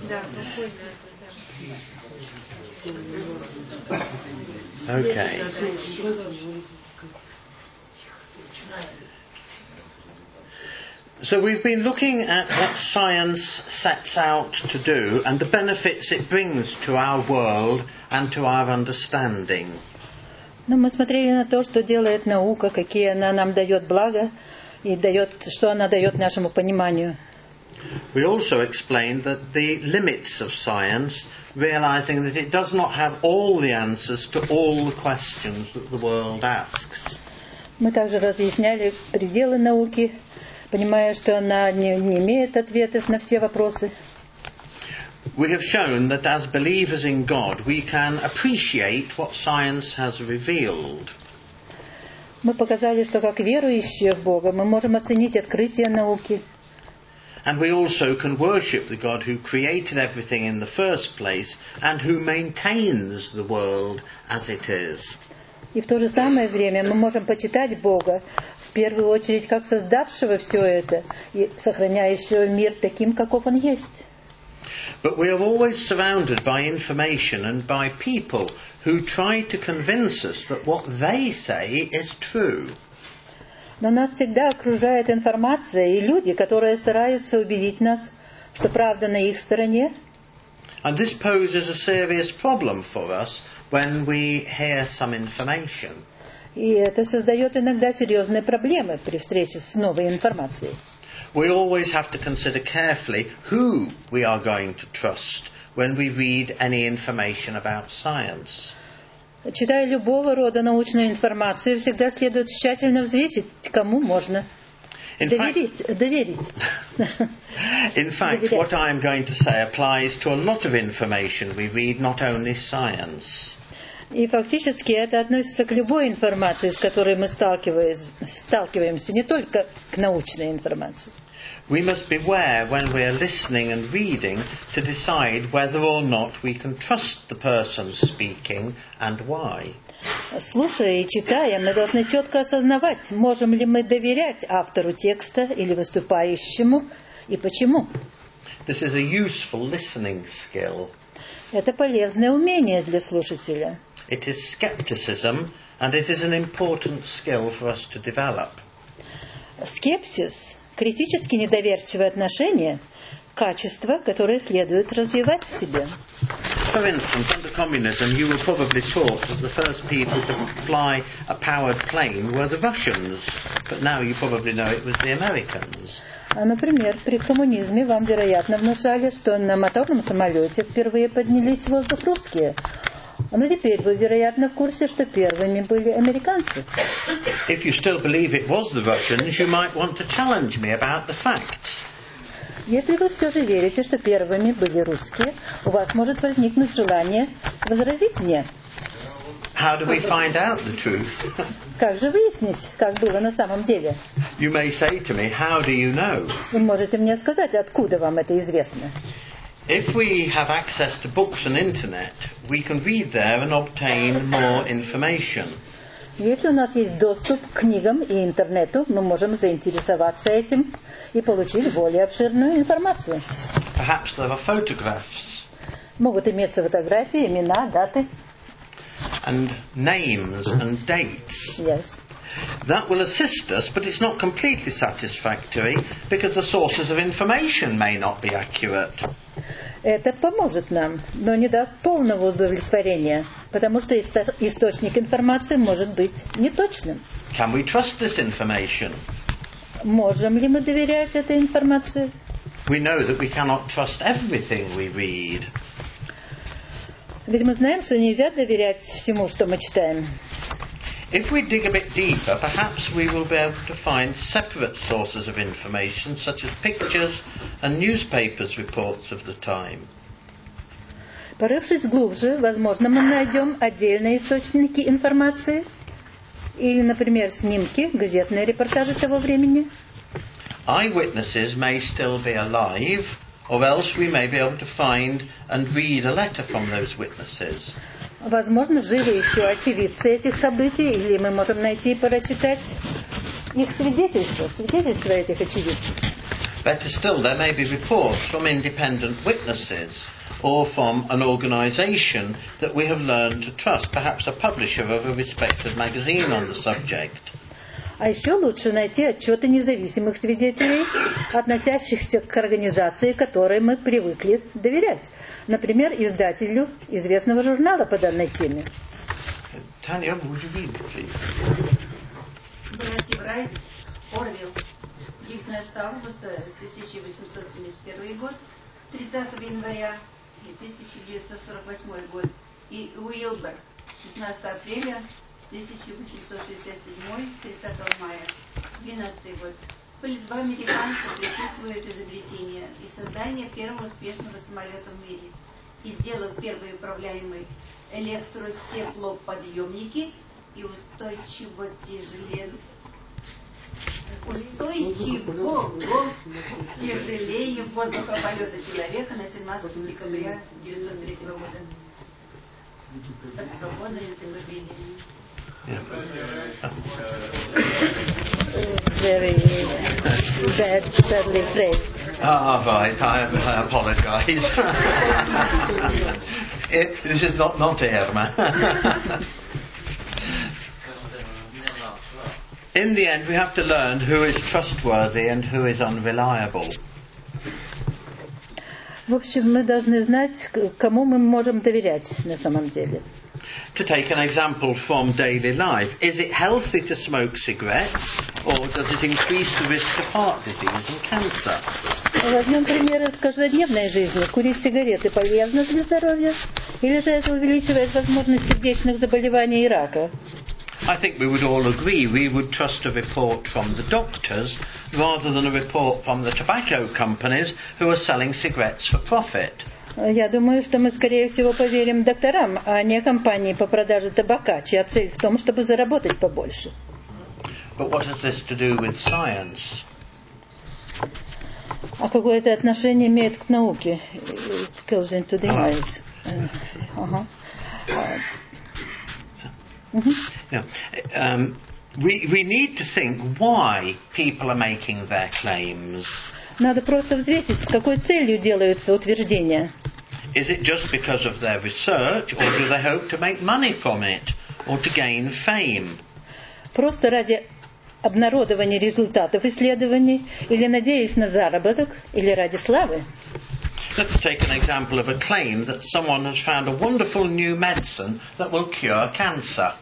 Okay. So we've been looking at what science sets out to do and the benefits it brings to our world and to our understanding. Но мы смотрели на то, что делает наука, какие она нам дает блага и что она дает нашему пониманию. We also explained that the limits of science, realizing that it does not have all the answers to all the questions that the world asks. Мы также разъясняли пределы науки, понимая, что она не имеет ответов на все вопросы. We have shown that as believers in God, we can appreciate what science has revealed. Мы показали, что как верующие в Бога мы можем оценить открытия науки. And we also can worship the God who created everything in the first place and who maintains the world as it is. И в то же самое время мы можем почитать Бога, в первую очередь, как создавшего все это и сохраняющего мир таким, каков он есть. But we are always surrounded by information and by people who try to convince us that what they say is true. Но нас всегда окружает информация и люди, которые стараются убедить нас, что правда на их стороне. And this poses a serious problem for us when we hear some information. И это создает иногда серьезные проблемы при встрече с новой информацией. We always have to consider carefully who we are going to trust when we read any information about science. Читая любого рода научную информацию, всегда следует тщательно взвесить, кому можно доверить. In fact, what I am going to say applies to a lot of information we read, not only science. И фактически это относится к любой информации, с которой мы сталкиваемся, не только к научной информации. We must beware when we are listening and reading to decide whether or not we can trust the person speaking and why. Слушая и читая, мы должны четко осознавать, можем ли мы доверять автору текста или выступающему, и почему. This is a useful listening skill. Это полезное умение для слушателя. It is skepticism, and it is an important skill for us to develop. Скепсис, критически недоверчивое отношение, качество, которое следует развивать в себе. For instance, under communism, you were probably taught that the first people to fly a powered plane were the Russians, but now you probably know it was the Americans. Например, при коммунизме вам, вероятно, внушали, что на моторном самолете впервые поднялись в воздух русские. Но теперь вы, вероятно, в курсе, что первыми были американцы. If you still believe it was the Russians, you might want to challenge me about the facts. Если вы все же верите, что первыми были русские, у вас может возникнуть желание возразить мне. How do we find out the truth? Как же выяснить, как было на самом деле? You may say to me, how do you know? Вы можете мне сказать, откуда вам это известно. If we have access to books and internet, we can read there and obtain more information. Если у нас есть доступ к книгам и интернету, мы можем заинтересоваться этим и получить более обширную информацию. Perhaps there are photographs. Могут иметься фотографии, имена, даты. And names and dates. Yes. That will assist us, but it's not completely satisfactory because the sources of information may not be accurate. Это поможет нам, но не даст полного удовлетворения, потому что источник информации может быть неточным. Can we trust this information? Можем ли мы доверять этой информации? We know that we cannot trust everything we read. Ведь мы знаем, что нельзя доверять всему, что мы читаем. If we dig a bit deeper, perhaps we will be able to find separate sources of information, such as pictures and newspapers' reports of the time. Порывшись глубже, возможно, мы найдем отдельные источники информации, или, например, снимки, газетные репортажи того времени. Eyewitnesses may still be alive, or else we may be able to find and read a letter from those witnesses. Возможно, живы еще очевидцы этих событий, или мы можем найти и прочитать их свидетельства этих очевидцев. Better still, there may be reports from independent witnesses or from an organisation that we have learned to trust, perhaps a publisher of a respected magazine on the subject. А еще лучше найти отчеты независимых свидетелей, относящихся к организации, которой мы привыкли доверять. Например, издателю известного журнала по данной теме. Tanya, would you read, please? Братья Райт, Орвилл, 19 августа 1871 год, 30 января 1948 год, и Уилбер, 16 апреля 1867, 30 мая 12 год. Были два американца приписывают изобретение и создание первого успешного самолета в мире. И сделав первые управляемые электростеклоподъемники и устойчиво тяжелее воздухополета человека на 17 декабря 1903 года. Так свободное энциклопедия. Very badly phrased. Ah, right. I apologise. This is not Irma. In the end, we have to learn who is trustworthy and who is unreliable. В общем, мы должны знать, кому мы можем доверять на самом деле. To take an example from daily life, is it healthy to smoke cigarettes, or does it increase the risk of heart disease and cancer? Возьмем пример из каждодневной жизни. Курить сигареты полезно для здоровья? Или же это увеличивает возможность сердечных заболеваний и рака? I think we would all agree we would trust a report from the doctors rather than a report from the tobacco companies who are selling cigarettes for profit. Я думаю, что мы, скорее всего, поверим докторам, а не компании по продаже табака, чья цель в том, чтобы заработать побольше. But what has this to do with science? А какое это отношение имеет к науке? It goes into the eyes. Yeah. We need to think why people are making their claims. Надо просто взвесить, с какой целью делаются утверждения. Is it just because of their research, or do they hope to make money from it, or to gain fame? Просто ради обнародования результатов исследований, или надеясь на заработок, или ради славы. Let's take an example of a claim that someone has found a wonderful new medicine that will cure cancer.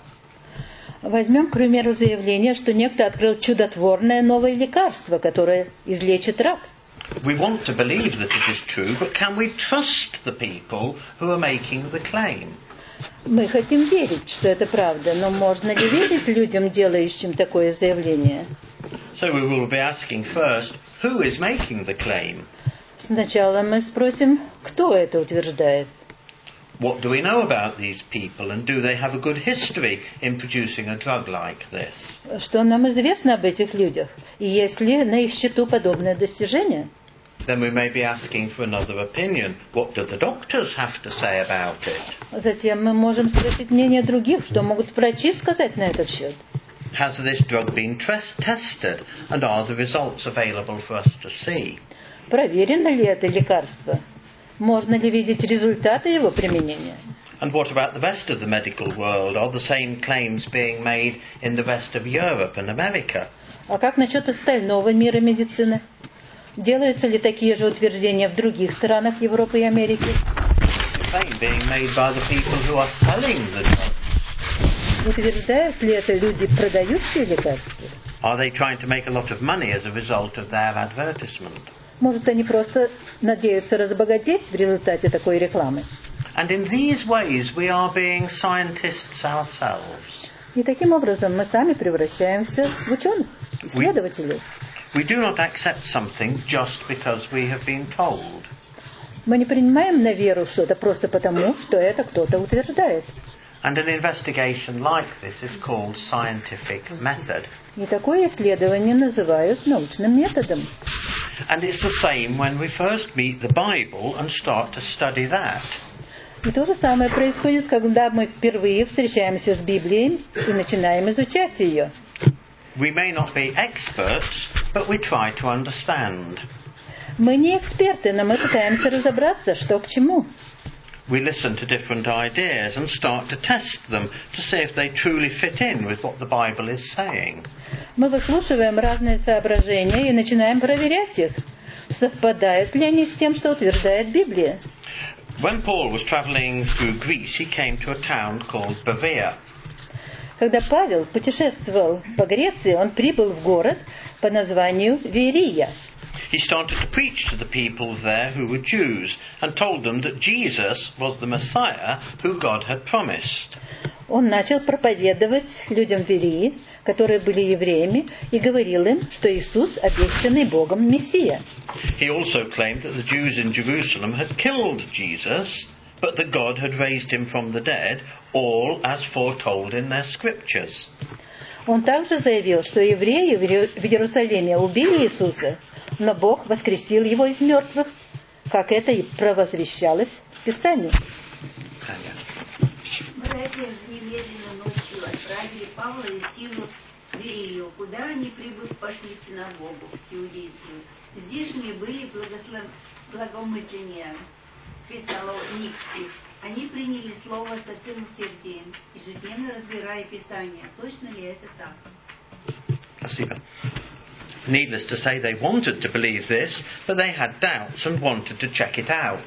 Возьмем, к примеру, заявление, что некто открыл чудотворное новое лекарство, которое излечит рак. We want to believe that it is true, but can we trust the people who are making the claim? Мы хотим верить, что это правда, но можно ли верить людям, делающим такое заявление? So we will be asking first, who is making the claim? Сначала мы спросим, кто это утверждает. What do we know about these people, and do they have a good history in producing a drug like this? Что нам известно об этих людях? И есть ли на их счету подобное достижение? Then we may be asking for another opinion. What do the doctors have to say about it? Затем мы можем спросить мнение других, что могут врачи сказать на этот счет. Has this drug been tested, and are the results available for us to see? Проверено ли это лекарство? Можно ли видеть результаты его применения? And what about the rest of the medical world? Are the same claims being made in the rest of Europe and America? А как насчет остального мира медицины? Делаются ли такие же утверждения в других странах Европы и Америки? Claim being made by the people who are selling the drugs. Утверждают ли это люди, продающие лекарства? Are they trying to make a lot of money as a result of their advertisement? Может, они просто надеются разбогатеть в результате такой рекламы? And in these ways we are being scientists ourselves. И таким образом мы сами превращаемся в ученых, исследователей. We do not accept something just because we have been told. Мы не принимаем на веру что-то просто потому, что это кто-то утверждает. And an investigation like this is called scientific method. И такое исследование называют научным методом. And it's the same when we first meet the Bible and start to study that. И то же самое происходит, когда мы впервые встречаемся с Библией и начинаем изучать ее. We may not be experts, but we try to understand. Мы не эксперты, но мы пытаемся разобраться, что к чему. We listen to different ideas and start to test them to see if they truly fit in with what the Bible is saying. Мы выслушиваем разные соображения и начинаем проверять их. Совпадают ли они с тем, что утверждает Библия? When Paul was travelling through Greece, he came to a town called Berea. Когда Павел путешествовал по Греции, он прибыл в город по названию Верия. He started to preach to the people there who were Jews and told them that Jesus was the Messiah who God had promised. Он начал проповедовать людям Верии, которые были евреями, и говорил им, что Иисус обещанный Богом Мессия. He also claimed that the Jews in Jerusalem had killed Jesus, but that God had raised him from the dead, all as foretold in their scriptures. Он также заявил, что евреи в Иерусалиме убили Иисуса, но Бог воскресил его из мертвых, как это и провозвещалось в Писании. Братья немедленно ночью отправили Павла и Силу в Верию, куда они, прибыв, пошли в синагогу иудейскую. Здешние были благомысленнее фессалоникских. Они приняли слово со всем усердием, ежедневно разбирая Писание. Точно ли это так? Спасибо. Needless to say, they wanted to believe this, but they had doubts and wanted to check it out.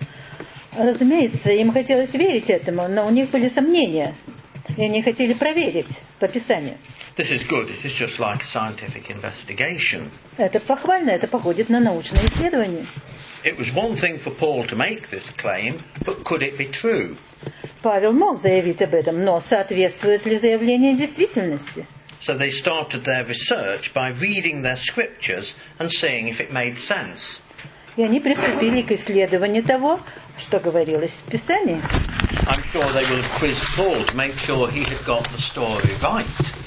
Разумеется, им хотелось верить этому, но у них были сомнения, и они хотели проверить по Писанию. This is good. It is just like a scientific investigation. Это похвально, это походит на научное исследование. It was one thing for Paul to make this claim, but could it be true? Павел мог заявить об этом, но соответствует ли заявление действительности? So they started their research by reading their scriptures and seeing if it made sense. И они приступили к исследованию того, что говорилось в Писании. I'm sure they will have quizzed Paul to make sure he had got the story right.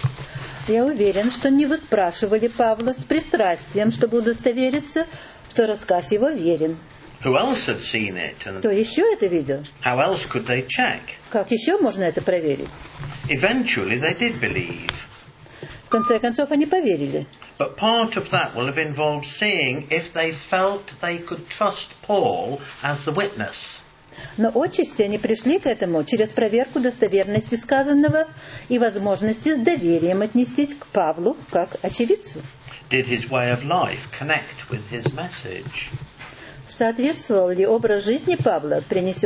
Я уверен, что не выспрашивали Павла с пристрастием, чтобы удостовериться, что рассказ его верен. Who else had seen it, and Кто еще это видел? how else could they check? Как еще можно это проверить? Eventually they did believe. В конце концов, они поверили. But part of that will have involved seeing if they felt they could trust Paul as the witness. Но отчасти они пришли к этому через проверку достоверности сказанного и возможности с доверием отнестись к Павлу как очевидцу. Did his way of life connect with his message? Соответствовал ли образ жизни Павла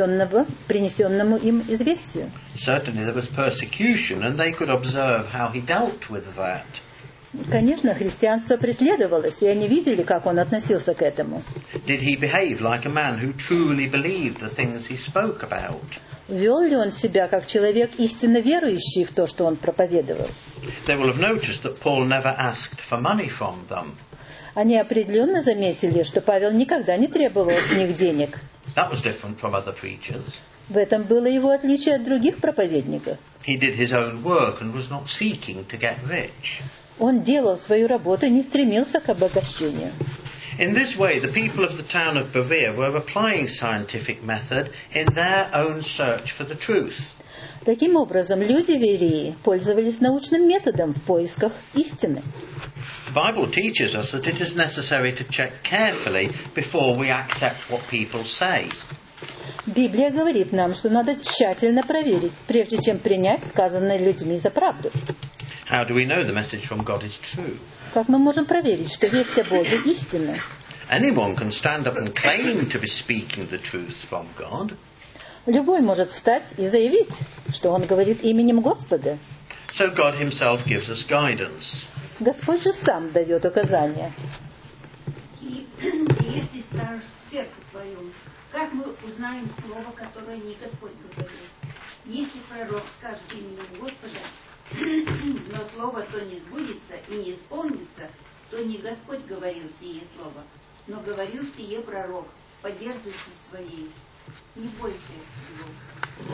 принесенному им известию? Certainly there was persecution, and they could observe how he dealt with that. Конечно, христианство преследовалось, и они видели, как он относился к этому. Did he behave like a man who truly believed the things he spoke about? Вел ли он себя как человек, истинно верующий в то, что он проповедовал? They will have noticed that Paul never asked for money from them. Они определенно заметили, что Павел никогда не требовал с них денег. That was different from other preachers. В этом было его отличие от других проповедников. He did his own work and was not seeking to get rich. Он делал свою работу и не стремился к обогащению. In this way, the people of the town of Berea were applying scientific method in their own search for the truth. Таким образом, люди Верии пользовались научным методом в поисках истины. The Bible teaches us that it is necessary to check carefully before we accept what people say. Библия говорит нам, что надо тщательно проверить, прежде чем принять сказанное людьми за правду. How do we know the message from God is true? Как мы можем проверить, что весть о Боге истинна? Anyone can stand up and claim to be speaking the truth from God. Любой может встать и заявить, что он говорит именем Господа. So God himself gives us guidance. Господь же сам дает указания. И если скажешь в сердце твоем, как мы узнаем слово, которое не Господь говорил? Если пророк скажет именем Господа, но слово то не сбудется и не исполнится, то не Господь говорил сие слово, но говорил сие пророк по дерзости своей. Не бойся его.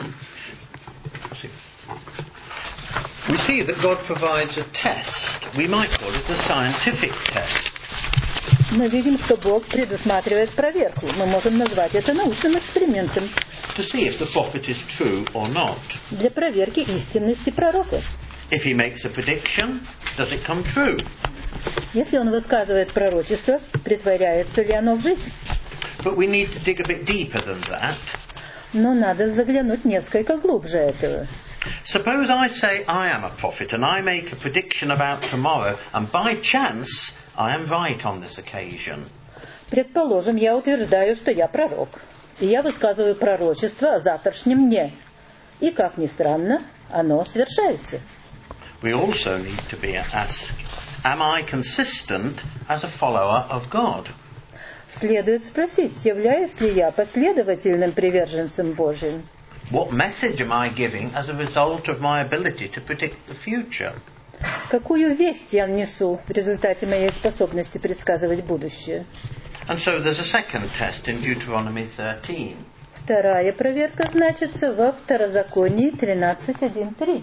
We see that God provides a test. We might call it the scientific test. Мы видим, что Бог предусматривает проверку. Мы можем назвать это научным экспериментом. To see if the prophet is true or not. Для проверки истинности пророка. If he makes a prediction, does it come true? Если он высказывает пророчество, притворяется ли оно в жизнь? But we need to dig a bit deeper than that. Но надо заглянуть несколько глубже этого. Suppose I say I am a prophet and I make a prediction about tomorrow, and by chance I am right on this occasion. Предположим, я утверждаю, что я пророк, и я высказываю пророчество о завтрашнем дне. И, как ни странно, оно свершается. We also need to be asked, am I consistent as a follower of God? Следует спросить, являюсь ли я последовательным приверженцем Божьим? What message am I giving as a result of my ability to predict the future? Какую весть я несу в результате моей способности предсказывать будущее? And so there's a second test in Deuteronomy 13. Вторая проверка значится во Второзаконии 13:1-3.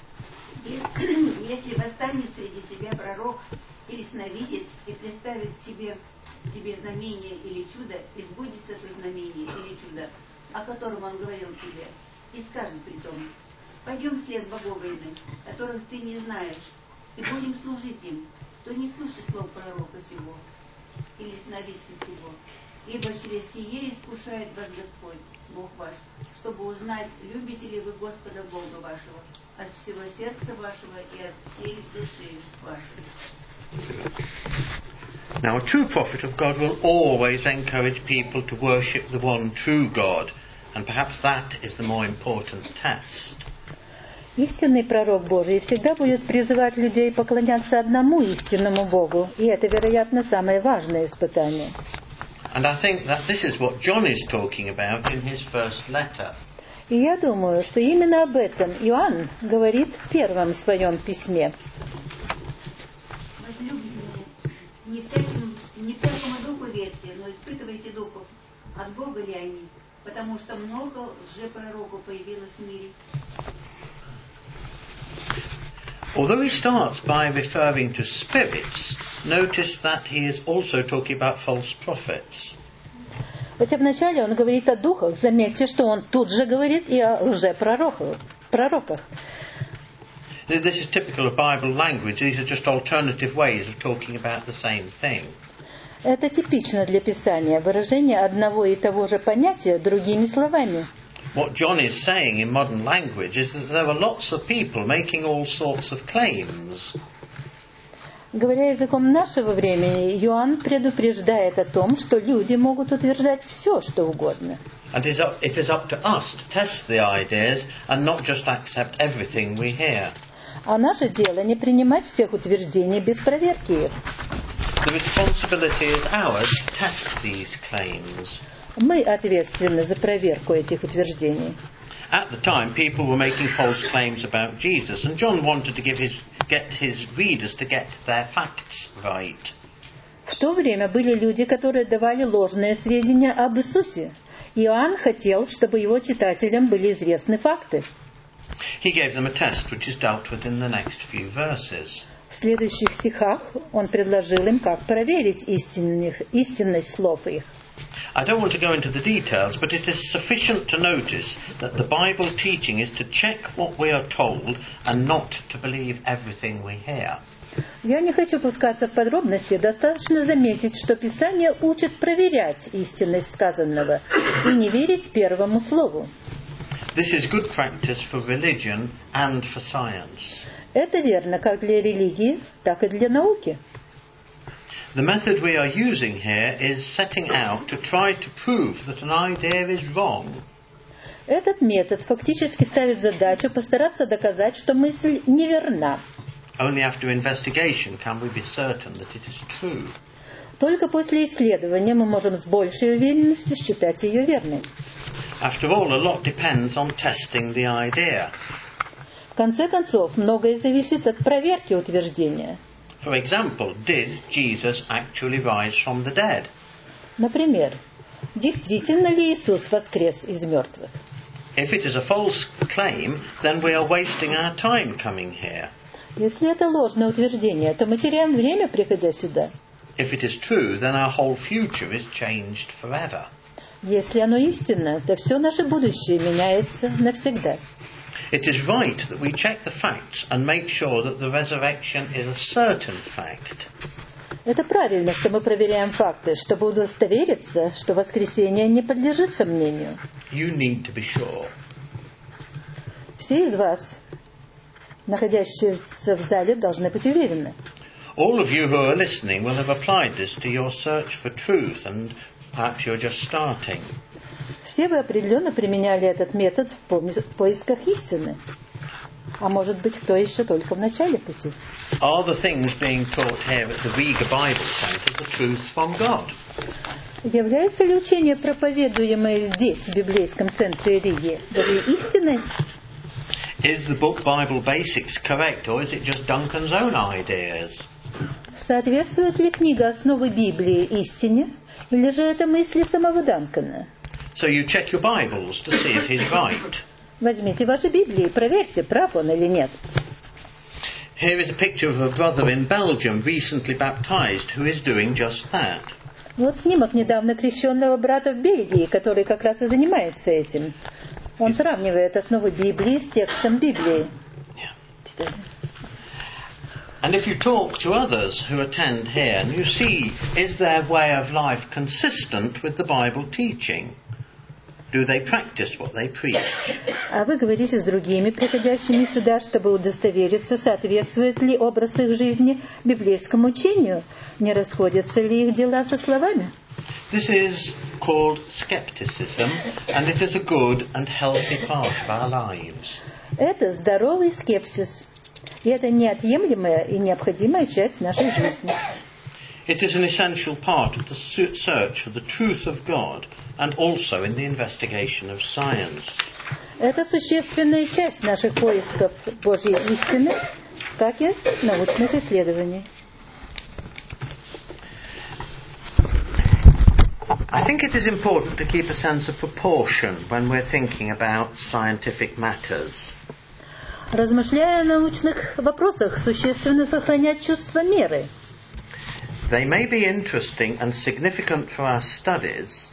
Если восстанет среди тебя пророк или сновидец и представит тебе знамение или чудо, и сбудется то знамение или чудо, о котором он говорил тебе, и скажет при том: пойдем вслед богов иных, которых ты не знаешь, и будем служить им, то не слушай слов пророка сего или сновидца сего, ибо через сие искушает вас Господь, Бог ваш, чтобы узнать, любите ли вы Господа Бога вашего от всего сердца вашего и от всей души вашей. Now, a true prophet of God will always encourage people to worship the one true God, and perhaps that is the more important test. Истинный пророк Божий всегда будет призывать людей поклоняться одному истинному Богу, и это, вероятно, самое важное испытание. And I think that this is what John is talking about in his first letter. И я думаю, что именно об этом Иоанн говорит в первом своем письме. Возлюбленные, не всякому духу верьте, но испытывайте духов, от Бога ли они, потому что много лжепророков появилось в мире. Although he starts by referring to spirits, notice that he is also talking about false prophets. Хотя вначале он говорит о духах, заметьте, что он тут же говорит и о лжепророках. This is typical of Bible language. These are just alternative ways of talking about the same thing. Это типично для Писания, выражение одного и того же понятия другими словами. What John is saying in modern language is that there are lots of people making all sorts of claims. Говоря языком нашего времени, Иоанн предупреждает о том, что люди могут утверждать все, что угодно. And it is up to us to test the ideas and not just accept everything we hear. А наше дело не принимать всех утверждений без проверки их. The responsibility is ours to test these claims. Мы ответственны за проверку этих утверждений. At the time, people were making false claims about Jesus, and John wanted to get his readers to get their facts right. В то время были люди, которые давали ложные сведения об Иисусе. Иоанн хотел, чтобы его читателям были известны факты. He gave them a test which is dealt with in the next few verses. В следующих стихах он предложил им, как проверить истинность слов их. I don't want to go into the details, but it is sufficient to notice that the Bible teaching is to check what we are told and not to believe everything we hear. Я не хочу пускаться в подробности, достаточно заметить, что Писание учит проверять истинность сказанного и не верить первому слову. This is good practice for religion and for science. Это верно как для религии, так и для науки. The method we are using here is setting out to try to prove that an idea is wrong. Этот метод фактически ставит задачу постараться доказать, что мысль неверна. Only after investigation can we be certain that it is true. Только после исследования мы можем с большей уверенностью считать ее верной. After all, a lot depends on testing the idea. В конце концов, многое зависит от проверки утверждения. For example, did Jesus actually rise from the dead? Например, действительно ли Иисус воскрес из мертвых? If it is a false claim, then we are wasting our time coming here. Если это ложное утверждение, то мы теряем время, приходя сюда. If it is true, then our whole future is changed forever. Если оно истинно, то все наше будущее меняется навсегда. It is right that we check the facts and make sure that the resurrection is a certain fact. Это правильно, что мы проверяем факты, чтобы удостовериться, что воскресение не подлежит сомнению. You need to be sure. Все из вас, находящиеся в зале, должны быть уверены. All of you who are listening will have applied this to your search for truth, and perhaps you're just starting. Все вы определенно применяли этот метод в поисках истины. А может быть, кто еще только в начале пути. Are the things being taught here at the Riga Bible Centre the truth from God? Является ли учение, проповедуемое здесь, в библейском центре Риги, Божьей истиной? Is the book Bible Basics correct, or is it just Duncan's own ideas? Соответствует ли книга «Основы Библии» истине, или же это мысли самого Данкана? So you check your Bibles to see if he's right. Возьмите ваши Библии и проверьте, прав он или нет. Here is a picture of a brother in Belgium recently baptized who is doing just that. Вот снимок недавно крещенного брата в Бельгии, который как раз и занимается этим. Он сравнивает основы Библии с текстом Библии. And if you talk to others who attend here, and you see, is their way of life consistent with the Bible teaching? Do they practice what they preach? А вы говорите с другими, приходящими сюда, чтобы удостовериться, соответствует ли образ их жизни библейскому учению, не расходятся ли их дела со словами. This is called skepticism, and it is a good and healthy part of our lives. Это здоровый скепсис, и это неотъемлемая и необходимая часть нашей жизни. It is an essential part of the search for the truth of God, and also in the investigation of science. Это существенная часть наших поисков Божьей истины, как и научных исследований. I think it is important to keep a sense of proportion when we're thinking about scientific matters. Размышляя о научных вопросах, существенно сохранять чувство меры. They may be interesting and significant for our studies.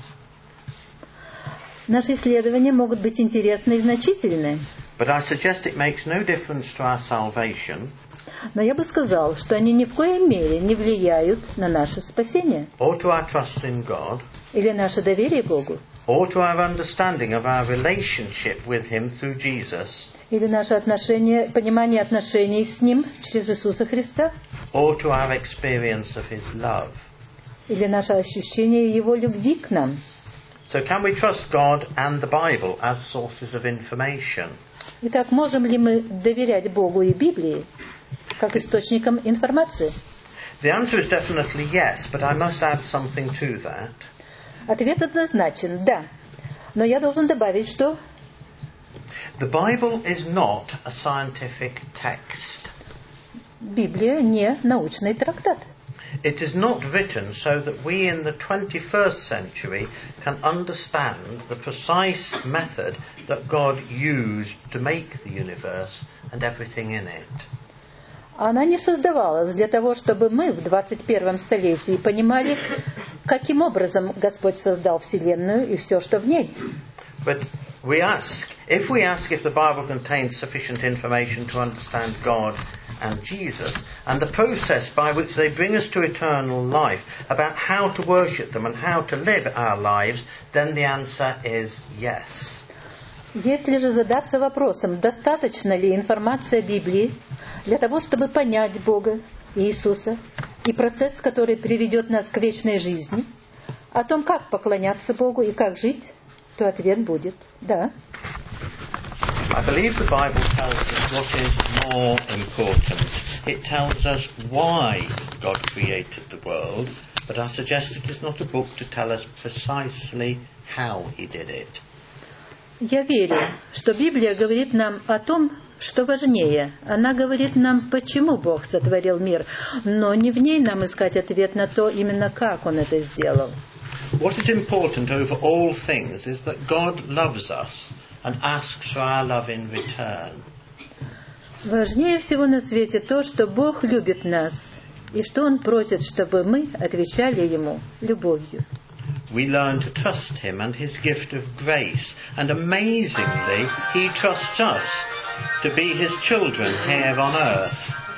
Наши исследования могут быть интересны и значительны. But I suggest it makes no difference to our salvation. Но я бы сказал, что они ни в коей мере не влияют на наше спасение. Or to our trust in God. Или наше доверие Богу. Or to our understanding of our relationship with Him through Jesus. Или наше отношение, понимание отношений с Ним через Иисуса Христа. Or to our experience of His love. Или наше ощущение Его любви к нам. So can we trust God and the Bible as sources of information? Итак, можем ли мы доверять Богу и Библии как источникам информации? The answer is definitely yes, but I must add something to that. Ответ однозначен, да. Но я должен добавить, что The Bible is not a scientific text. Библия не научный трактат. It is not written so that we in the 21st century can understand the precise method that God used to make the universe and everything in it. Она не создавалась для того, чтобы мы в 21 столетии понимали, каким образом Господь создал Вселенную и все, что в ней. But if we ask if the Bible contains sufficient information to understand God and Jesus, and the process by which they bring us to eternal life, about how to worship them and how to live our lives, then the answer is yes. Если же задаться вопросом, достаточно ли информация Библии для того, чтобы понять Бога и Иисуса, и процесс, который приведет нас к вечной жизни, о том, как поклоняться Богу и как жить, то ответ будет «да». I believe the Bible tells us what is more important. It tells us why God created the world, but I suggest it is not a book to tell us precisely how He did it. Я верю, что Библия говорит нам о том, что важнее. Она говорит нам, почему Бог сотворил мир, но не в ней нам искать ответ на то, именно как Он это сделал. What is important over all things is that God loves us and asks for our love in return. Важнее всего на свете то, что Бог любит нас, и что Он просит, чтобы мы отвечали Ему любовью. we learn to trust him and his gift of grace. And amazingly, he trusts us to be his children here on earth.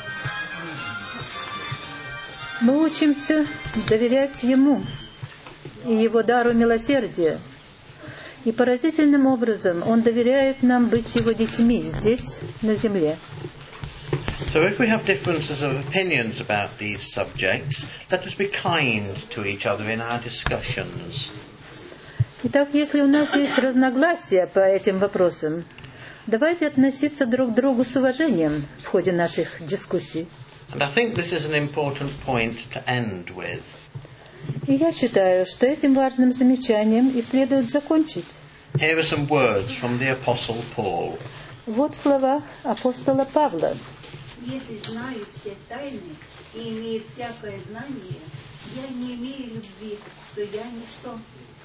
Мы учимся доверять ему и его дару милосердия. И поразительным образом он доверяет нам быть его детьми здесь, на земле. So if we have differences of opinions about these subjects, let us be kind to each other in our discussions. Итак, если у нас есть разногласия по этим вопросам, давайте относиться друг к другу с уважением в ходе наших дискуссий. And I think this is an important point to end with. И я считаю, что этим важным замечанием и следует закончить. Here are some words from the Apostle Paul. Вот слова апостола Павла. Если знаю все тайны и имею всякое знание, я не имею любви, то я ничто.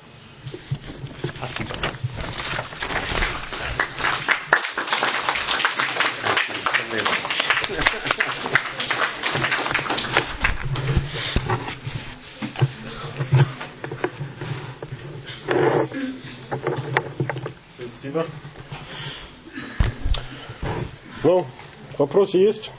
Спасибо. Ну, вопросы есть?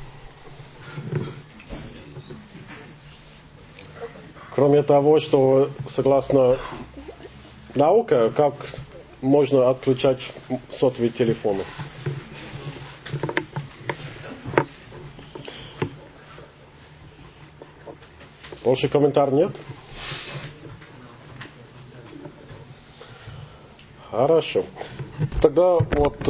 Кроме того, что согласно науке, как можно отключать сотовые телефоны? Больше комментариев нет? Хорошо. Тогда вот